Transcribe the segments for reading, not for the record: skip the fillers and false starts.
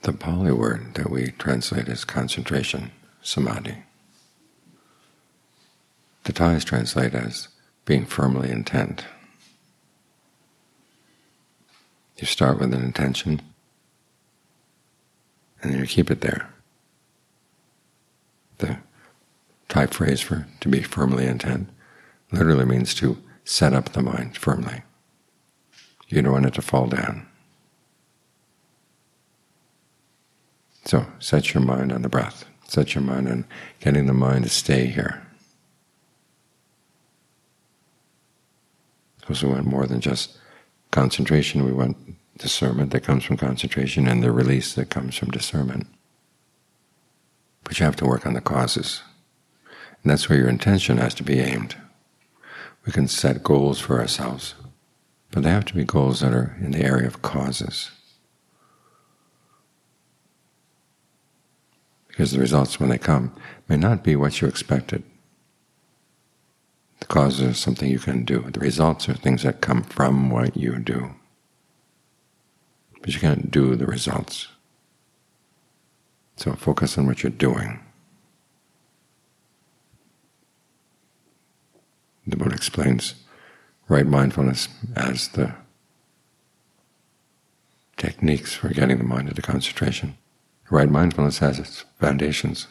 The Pali word that we translate as concentration, samadhi. The Thais translate as being firmly intent. You start with an intention, and then you keep it there. The Thai phrase for to be firmly intent literally means to set up the mind firmly. You don't want it to fall down. So set your mind on the breath. Set your mind on getting the mind to stay here. Because we want more than just concentration. We want discernment that comes from concentration and the release that comes from discernment. But you have to work on the causes. And that's where your intention has to be aimed. We can set goals for ourselves, but they have to be goals that are in the area of causes. Because the results, when they come, may not be what you expected. The causes are something you can do. The results are things that come from what you do. But you can't do the results. So focus on what you're doing. The Buddha explains right mindfulness as the techniques for getting the mind into concentration. Right mindfulness has its foundations.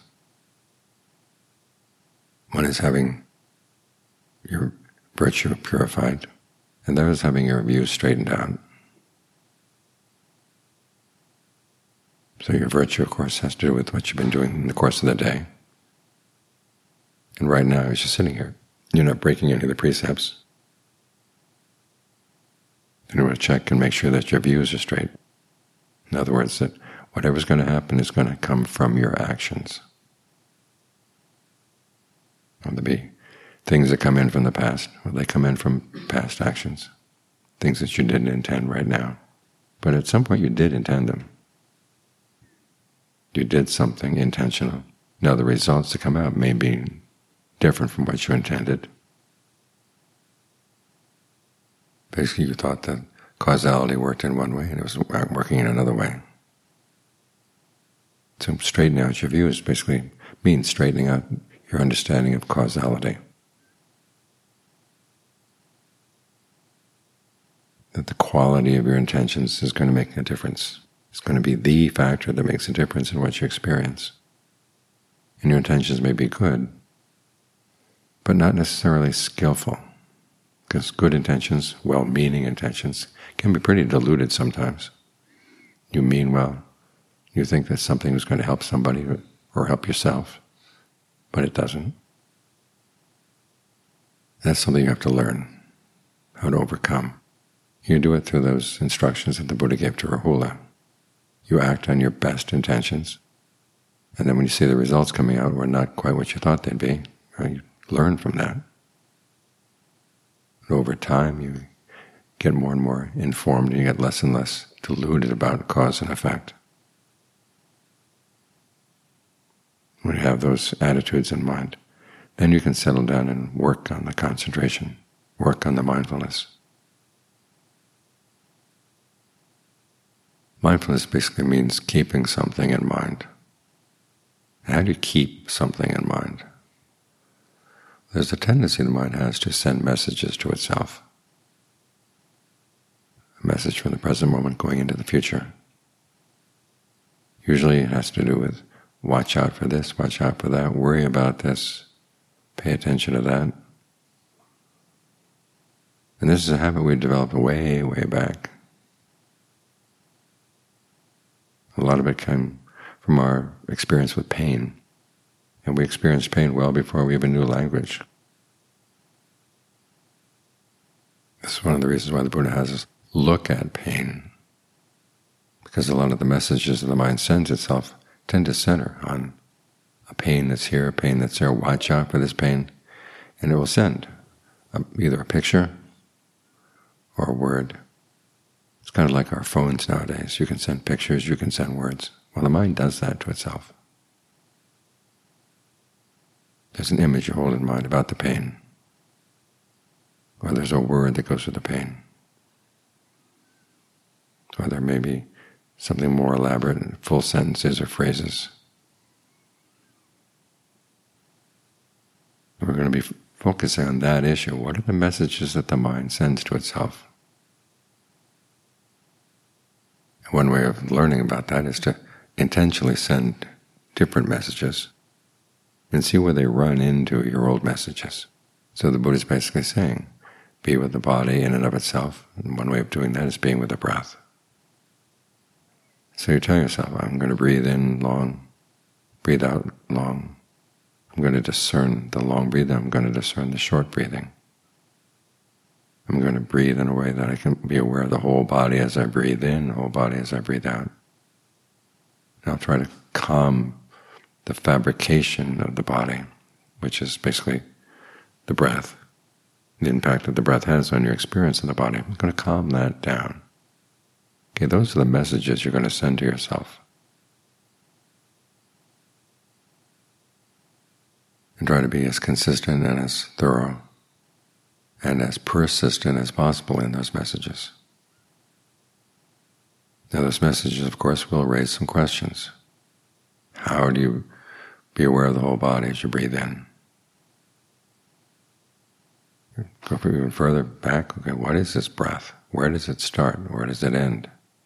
One is having your virtue purified, and the other is having your views straightened out. So your virtue, of course, has to do with what you've been doing in the course of the day. And right now, as you're sitting here, you're not breaking any of the precepts. You want to check and make sure that your views are straight. In other words, that whatever's going to happen is going to come from your actions. Will there be things that come in from the past? Will they come in from past actions? Things that you didn't intend right now. But at some point you did intend them. You did something intentional. Now the results to come out may be different from what you intended. Basically you thought that causality worked in one way and it was working in another way. So straightening out your views basically means straightening out your understanding of causality. That the quality of your intentions is going to make a difference. It's going to be the factor that makes a difference in what you experience. And your intentions may be good, but not necessarily skillful, because good intentions, well-meaning intentions, can be pretty diluted sometimes. You mean well. You think that something is going to help somebody or help yourself, but it doesn't. That's something you have to learn, how to overcome. You do it through those instructions that the Buddha gave to Rahula. You act on your best intentions, and then when you see the results coming out were not quite what you thought they'd be, you learn from that. And over time you get more and more informed and you get less and less deluded about cause and effect. When you have those attitudes in mind, then you can settle down and work on the concentration, work on the mindfulness. Mindfulness basically means keeping something in mind. How do you keep something in mind? There's a tendency the mind has to send messages to itself. A message from the present moment going into the future. Usually it has to do with watch out for this, watch out for that, worry about this, pay attention to that. And this is a habit we developed way, way back. A lot of it came from our experience with pain. And we experienced pain well before we even knew language. This is one of the reasons why the Buddha has us look at pain. Because a lot of the messages that the mind sends itself tend to center on a pain that's here, a pain that's there, watch out for this pain. And it will send either a picture or a word. It's kind of like our phones nowadays. You can send pictures, you can send words. Well, the mind does that to itself. There's an image you hold in mind about the pain, or there's a word that goes with the pain, or there may be something more elaborate, full sentences or phrases. We're going to be focusing on that issue. What are the messages that the mind sends to itself? And one way of learning about that is to intentionally send different messages and see where they run into your old messages. So the Buddha is basically saying, be with the body in and of itself, and one way of doing that is being with the breath. So you tell yourself, I'm going to breathe in long, breathe out long. I'm going to discern the long breathing, I'm going to discern the short breathing. I'm going to breathe in a way that I can be aware of the whole body as I breathe in, the whole body as I breathe out. And I'll try to calm the fabrication of the body, which is basically the breath, the impact that the breath has on your experience in the body. I'm going to calm that down. Okay, those are the messages you're going to send to yourself. And try to be as consistent and as thorough and as persistent as possible in those messages. Now those messages, of course, will raise some questions. How do you be aware of the whole body as you breathe in? Go even further back. Okay, what is this breath? Where does it start? Where does it end?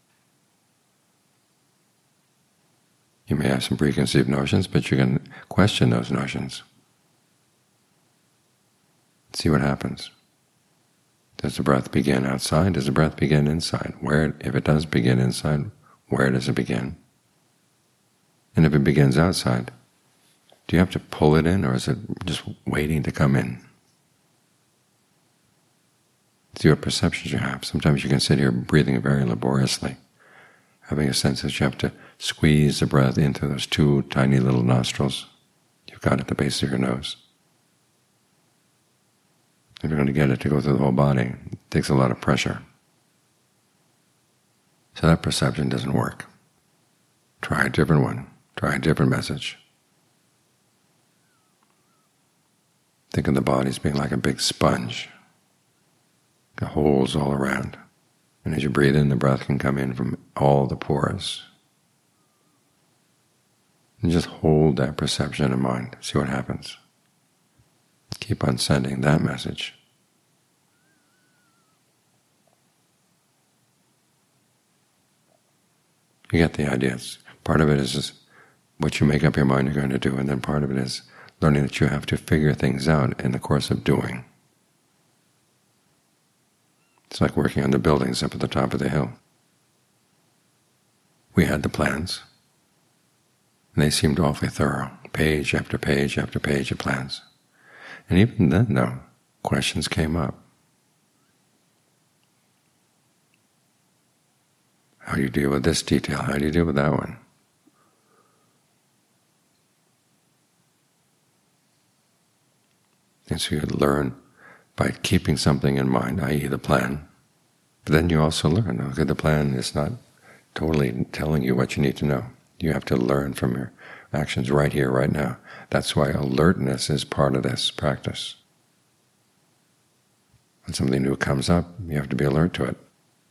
You may have some preconceived notions, but you can question those notions. See what happens. Does the breath begin outside? Does the breath begin inside? Where, if it does begin inside, where does it begin? And if it begins outside, do you have to pull it in, or is it just waiting to come in? See what perceptions you have. Sometimes you can sit here breathing very laboriously, having a sense that you have to squeeze the breath into those two tiny little nostrils you've got at the base of your nose. If you're going to get it to go through the whole body, it takes a lot of pressure. So that perception doesn't work. Try a different one. Try a different message. Think of the body as being like a big sponge. Got holes all around. And as you breathe in, the breath can come in from all the pores. And just hold that perception in mind. See what happens. Keep on sending that message. You get the ideas. Part of it is what you make up your mind you're going to do, and then part of it is learning that you have to figure things out in the course of doing. It's like working on the buildings up at the top of the hill. We had the plans, and they seemed awfully thorough, page after page after page of plans. And even then, though, questions came up. How do you deal with this detail? How do you deal with that one? And so you learn by keeping something in mind, i.e. the plan. But then you also learn, okay, the plan is not totally telling you what you need to know. You have to learn from your actions right here, right now. That's why alertness is part of this practice. When something new comes up, you have to be alert to it.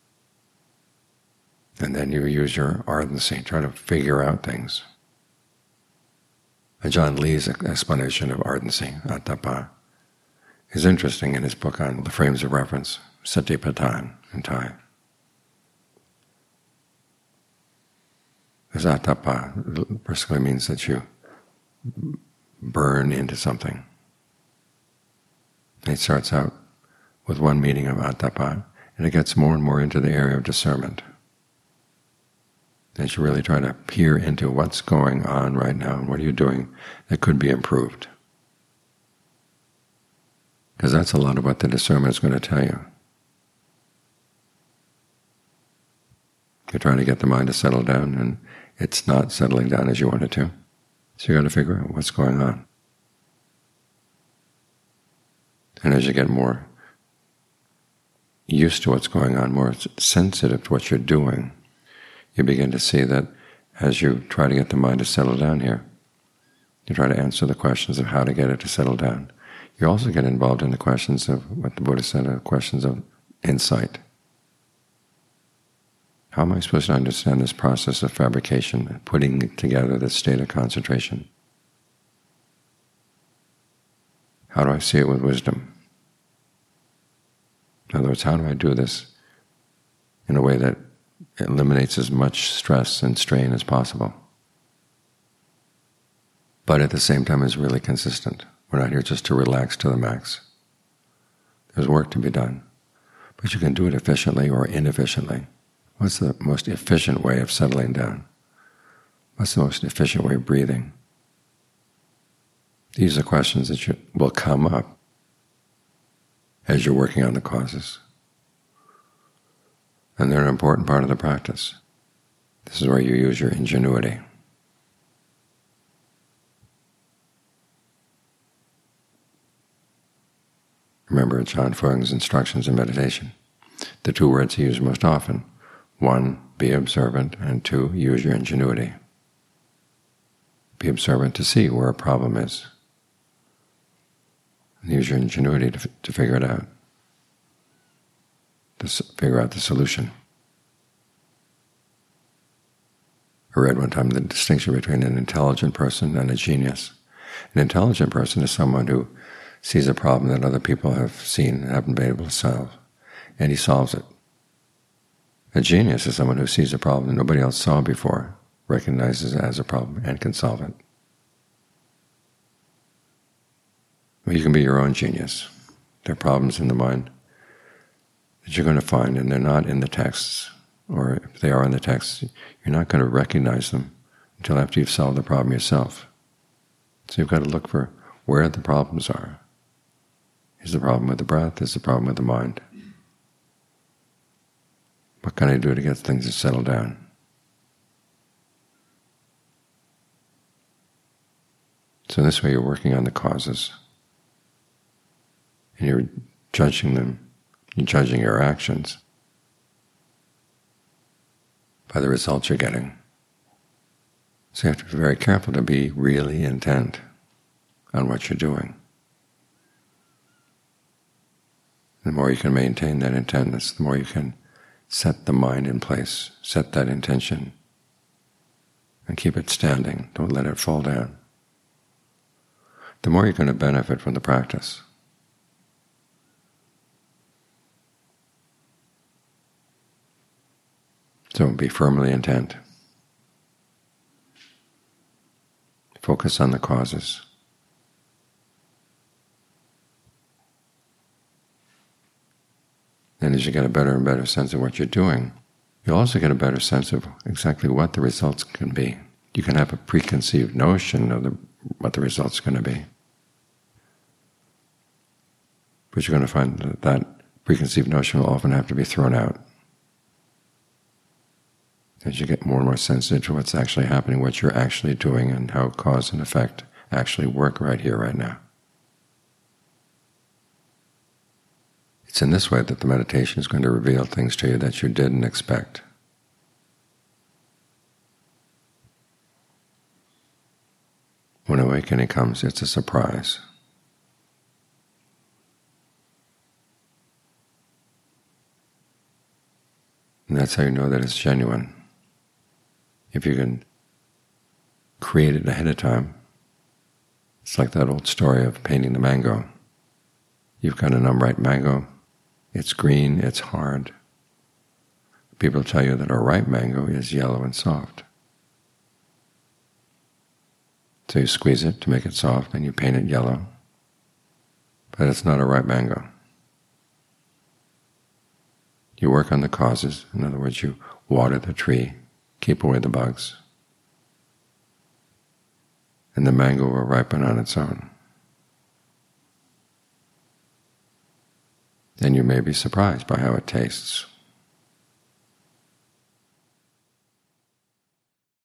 And then you use your ardency, try to figure out things. Ajaan Lee's explanation of ardency, Atapa, is interesting in his book on the frames of reference, Satipatthana in Thai. Because Atapa basically means that you burn into something. And it starts out with one meaning of Atapa, and it gets more and more into the area of discernment. As you really try to peer into what's going on right now and what are you doing that could be improved. Because that's a lot of what the discernment is going to tell you. You're trying to get the mind to settle down, and it's not settling down as you want it to. So you've got to figure out what's going on. And as you get more used to what's going on, more sensitive to what you're doing, you begin to see that as you try to get the mind to settle down here, you try to answer the questions of how to get it to settle down. You also get involved in the questions of what the Buddha said, questions of insight. How am I supposed to understand this process of fabrication, putting together this state of concentration? How do I see it with wisdom? In other words, how do I do this in a way that eliminates as much stress and strain as possible, but at the same time is really consistent? We're not here just to relax to the max. There's work to be done, but you can do it efficiently or inefficiently. What's the most efficient way of settling down? What's the most efficient way of breathing? These are questions that will come up as you're working on the causes. And they're an important part of the practice. This is where you use your ingenuity. Remember John Fung's instructions in meditation. The two words he used most often: 1, be observant, and 2, use your ingenuity. Be observant to see where a problem is, and use your ingenuity to figure it out, to figure out the solution. I read one time the distinction between an intelligent person and a genius. An intelligent person is someone who sees a problem that other people have seen and haven't been able to solve, and he solves it. A genius is someone who sees a problem that nobody else saw before, recognizes it as a problem, and can solve it. Well, you can be your own genius. There are problems in the mind that you're going to find, and they're not in the texts, or if they are in the texts, you're not going to recognize them until after you've solved the problem yourself. So you've got to look for where the problems are. Is the problem with the breath? Is the problem with the mind? What can I do to get things to settle down? So this way you're working on the causes, and you're judging them, you're judging your actions by the results you're getting. So you have to be very careful to be really intent on what you're doing. The more you can maintain that intentness, the more you can set the mind in place, set that intention, and keep it standing. Don't let it fall down. The more you're going to benefit from the practice. So be firmly intent. Focus on the causes. And as you get a better and better sense of what you're doing, you'll also get a better sense of exactly what the results can be. You can have a preconceived notion of what the results are going to be, but you're going to find that that preconceived notion will often have to be thrown out as you get more and more sensitive to what's actually happening, what you're actually doing, and how cause and effect actually work right here, right now. It's in this way that the meditation is going to reveal things to you that you didn't expect. When awakening comes, it's a surprise. And that's how you know that it's genuine. If you can create it ahead of time, it's like that old story of painting the mango. You've got an unripe mango. It's green, it's hard. People tell you that a ripe mango is yellow and soft. So you squeeze it to make it soft, and you paint it yellow. But it's not a ripe mango. You work on the causes. In other words, you water the tree, keep away the bugs, and the mango will ripen on its own. Then you may be surprised by how it tastes.